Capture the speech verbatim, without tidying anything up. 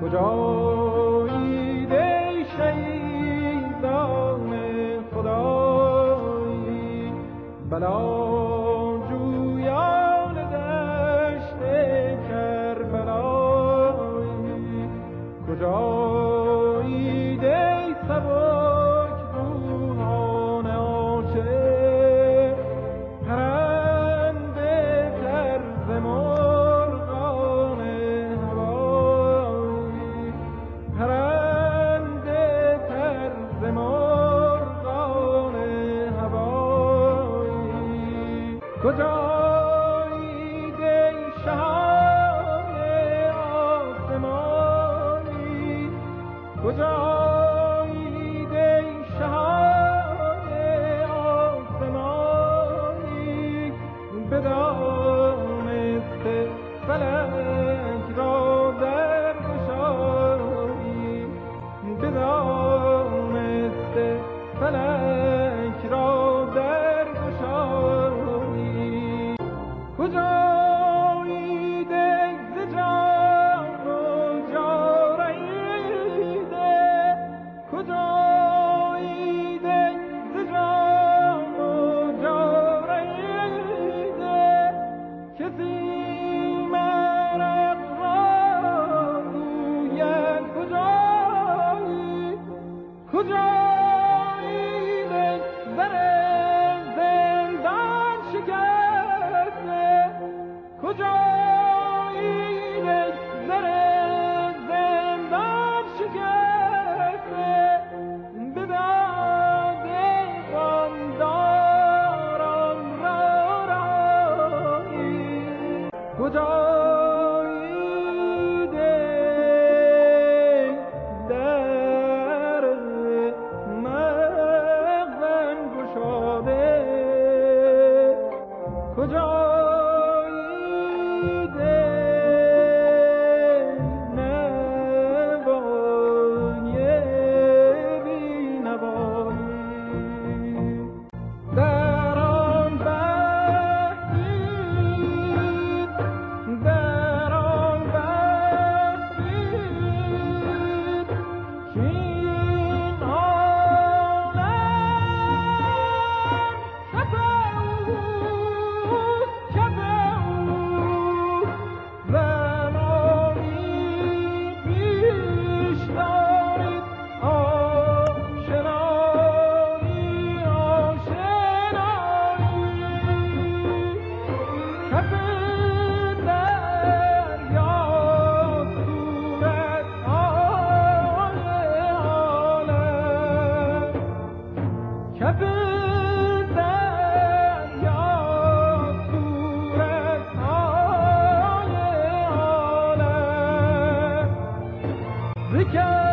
کجایید ای شهیدان خدایی، بلا جویان دشت کربلایی، کجایید ای سبک روحان عاشق، پرنده طرز مرغان هوایی، پرنده طرز مرغان هوایی، کجایید ای شهان آسمانی، کجایید ای شهان آسمانی، بدانسته فلک را در گشایی، بدانسته فلک را در گشایی، کجایید ای ز جان و جان رهیده، کجایید ای ز جان و جان رهیده، کسی مرق را گوید کجایی، کجایید ای زر زندان شکسته، کجایید ای زر زندان شکسته، به داد غمداران را رهایی، کجایید ای در مغزن گشاده، کجایید ای نوای بی‌نوایی، در آن بخشید، در آن بخشید کاین عالم کف اوست، کف اوست، زمانی پیش دارید آشنایی، آشنایی، کف دریاست صورتهای عالم، کف دریاست صورتهای عالم، ز